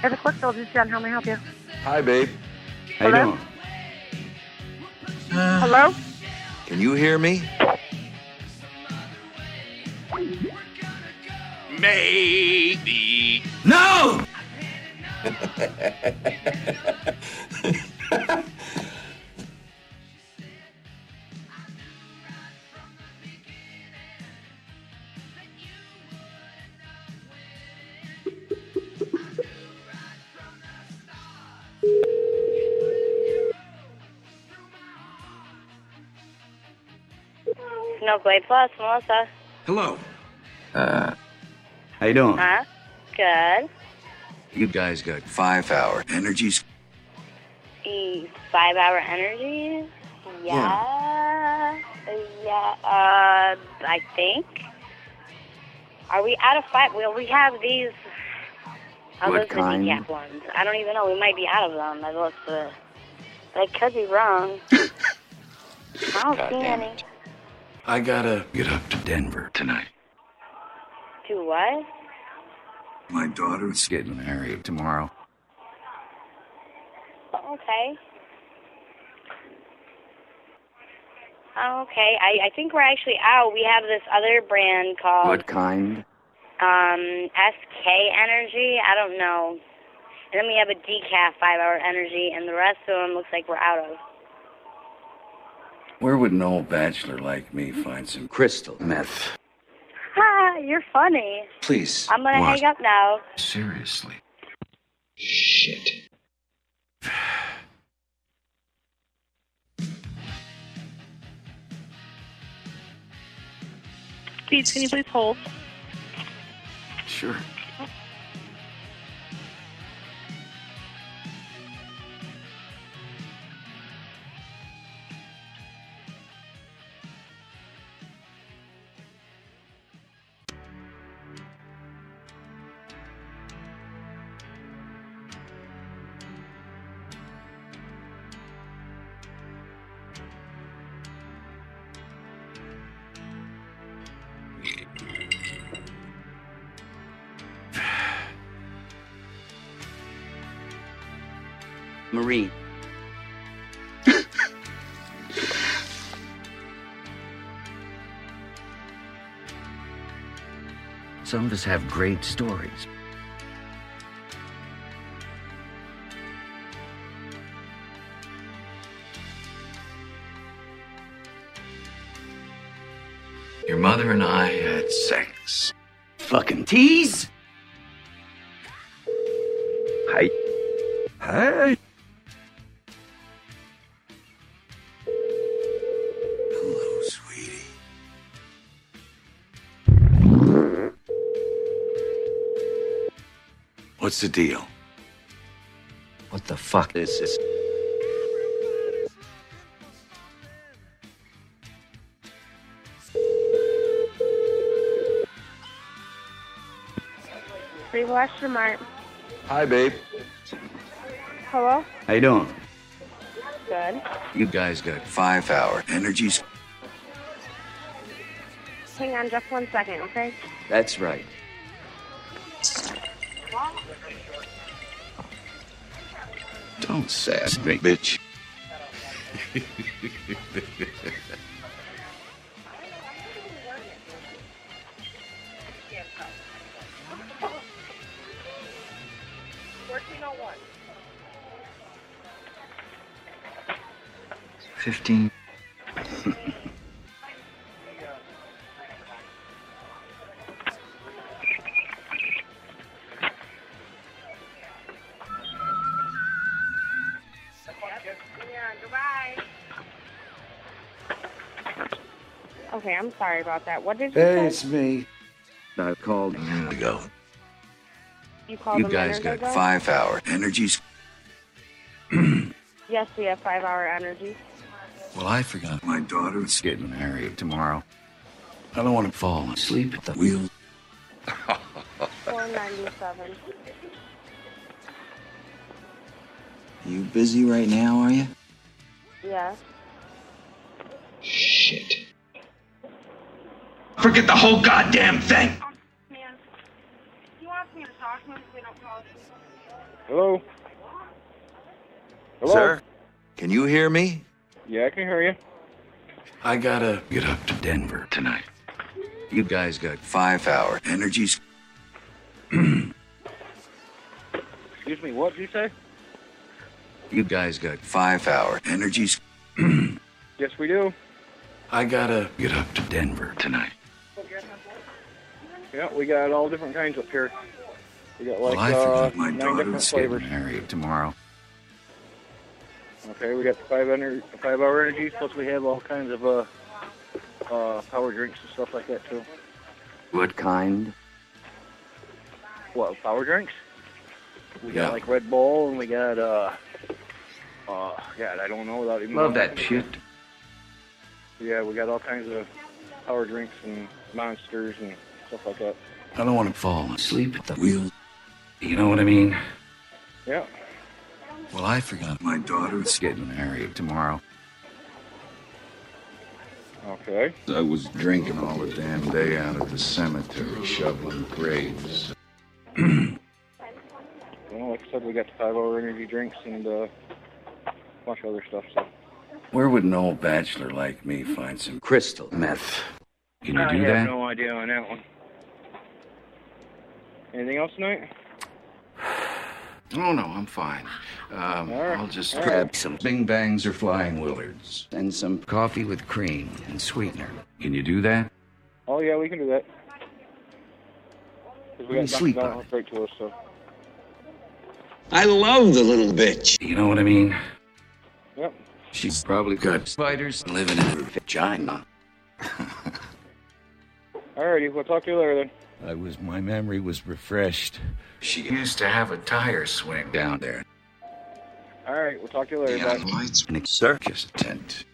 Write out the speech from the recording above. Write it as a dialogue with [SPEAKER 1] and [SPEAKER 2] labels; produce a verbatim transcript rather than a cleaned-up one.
[SPEAKER 1] It's a quick bill, just Jen. How may I help you?
[SPEAKER 2] Hi, babe.
[SPEAKER 3] How you
[SPEAKER 1] Hello?
[SPEAKER 3] doing?
[SPEAKER 2] Uh,
[SPEAKER 1] Hello?
[SPEAKER 2] Can you hear me?
[SPEAKER 4] Maybe.
[SPEAKER 3] No!
[SPEAKER 5] Snowblade Plus, Melissa.
[SPEAKER 3] Hello. Uh, how you doing?
[SPEAKER 5] Huh? Good.
[SPEAKER 2] You guys got five-hour energies.
[SPEAKER 5] E five hour energy? Yeah. Yeah. Uh, I think. Are we out of five? Well, we have these. Oh,
[SPEAKER 3] What
[SPEAKER 5] those are the
[SPEAKER 3] kind?
[SPEAKER 5] decaf ones. I don't even know. We might be out of them. I looked the. I could be wrong. I don't
[SPEAKER 2] God
[SPEAKER 5] see
[SPEAKER 2] damn
[SPEAKER 5] any.
[SPEAKER 2] it.
[SPEAKER 3] I gotta get up to Denver tonight.
[SPEAKER 5] Do what?
[SPEAKER 3] My daughter's getting married tomorrow.
[SPEAKER 5] Okay. Okay. I, I think we're actually out. We have this other brand called
[SPEAKER 3] What kind?
[SPEAKER 5] um, S K Energy. I don't know. And then we have a decaf five-hour energy, and the rest of them looks like we're out of.
[SPEAKER 3] Where would an old bachelor like me find some crystal meth?
[SPEAKER 5] Ha! You're funny.
[SPEAKER 2] Please.
[SPEAKER 5] I'm gonna
[SPEAKER 3] What?
[SPEAKER 5] hang up now.
[SPEAKER 3] Seriously.
[SPEAKER 2] Shit.
[SPEAKER 1] Please, can you please hold?
[SPEAKER 3] Sure. Marie. Some of us have great stories. Your mother and I had sex. Fucking tease? Hi. Hey. Hello, sweetie. What's the deal? What the fuck is this?
[SPEAKER 1] Three question mark.
[SPEAKER 2] Hi, babe.
[SPEAKER 1] Hello?
[SPEAKER 3] How you doing?
[SPEAKER 5] Good.
[SPEAKER 2] You guys got five-hour energies.
[SPEAKER 1] Hang on just one second, okay?
[SPEAKER 3] That's right. Don't sass me, bitch. Fifteen.
[SPEAKER 1] Okay, I'm sorry about that. What did you
[SPEAKER 3] Hey,
[SPEAKER 1] say?
[SPEAKER 3] it's me. I called a minute ago.
[SPEAKER 1] You called
[SPEAKER 2] You
[SPEAKER 1] a
[SPEAKER 2] guys
[SPEAKER 1] minute
[SPEAKER 2] got
[SPEAKER 1] ago?
[SPEAKER 2] five-hour energies.
[SPEAKER 1] Yes, we have five-hour energy.
[SPEAKER 3] Well, I forgot my daughter's getting married tomorrow. I don't want to fall asleep at the wheel.
[SPEAKER 1] Four ninety-seven.
[SPEAKER 2] You busy right now, are you?
[SPEAKER 1] Yes.
[SPEAKER 2] Shit.
[SPEAKER 4] Forget the whole goddamn thing.
[SPEAKER 1] Man, he wants me to talk to him if we don't fall asleep.
[SPEAKER 6] Hello? Hello?
[SPEAKER 3] Sir, can you hear me?
[SPEAKER 6] Yeah, I can hear you.
[SPEAKER 3] I gotta get up to Denver tonight. You guys got five hour energies.
[SPEAKER 6] Excuse me, what did you say?
[SPEAKER 3] You guys got five hour energies.
[SPEAKER 6] Yes, we do.
[SPEAKER 3] I gotta get up to Denver tonight.
[SPEAKER 6] Yeah, we got all different kinds up here. We got like
[SPEAKER 3] Well, I
[SPEAKER 6] uh,
[SPEAKER 3] forgot my
[SPEAKER 6] nine
[SPEAKER 3] daughter
[SPEAKER 6] different
[SPEAKER 3] was getting
[SPEAKER 6] flavors.
[SPEAKER 3] married tomorrow.
[SPEAKER 6] Okay, we got the five ener- five hour energies, plus we have all kinds of uh, uh, power drinks and stuff like that too.
[SPEAKER 3] What kind?
[SPEAKER 6] What, power drinks? We
[SPEAKER 3] Yeah.
[SPEAKER 6] got like Red Bull, and we got uh, uh, God, I don't know without even.
[SPEAKER 3] Love
[SPEAKER 6] knowing.
[SPEAKER 3] that shit.
[SPEAKER 6] Yeah, we got all kinds of power drinks and monsters and stuff like that.
[SPEAKER 3] I don't want to fall asleep at the wheel. You know what I mean?
[SPEAKER 6] Yeah.
[SPEAKER 3] Well, I forgot my daughter's getting married tomorrow.
[SPEAKER 6] Okay.
[SPEAKER 3] I was drinking all the damn day out at the cemetery, shoveling graves.
[SPEAKER 6] Well, like I said, we got the five hour energy drinks and uh, a bunch of other stuff. So.
[SPEAKER 3] Where would an old bachelor like me find some crystal meth? Can you
[SPEAKER 6] I
[SPEAKER 3] do
[SPEAKER 6] have
[SPEAKER 3] that?
[SPEAKER 6] no idea on that one. Anything else tonight?
[SPEAKER 3] Oh, no, I'm fine. Um,
[SPEAKER 6] All right.
[SPEAKER 3] I'll just
[SPEAKER 6] All
[SPEAKER 3] grab
[SPEAKER 6] right.
[SPEAKER 3] some Bing Bangs or Flying Willards and some coffee with cream and sweetener. Can you do that?
[SPEAKER 6] Oh, yeah, we can do that. 'Cause we
[SPEAKER 3] You
[SPEAKER 6] got
[SPEAKER 3] sleep
[SPEAKER 6] Dunkin'
[SPEAKER 3] on
[SPEAKER 6] Donuts right to us, so.
[SPEAKER 2] I love the little bitch.
[SPEAKER 3] You know what I mean?
[SPEAKER 6] Yep.
[SPEAKER 3] She's probably got spiders living in her vagina.
[SPEAKER 6] Alrighty, we'll talk to you later then.
[SPEAKER 3] I was, my memory was refreshed. She used to have a tire swing down there.
[SPEAKER 6] Alright, we'll talk to you later.
[SPEAKER 3] Neon
[SPEAKER 6] Bye.
[SPEAKER 3] lights in a circus tent.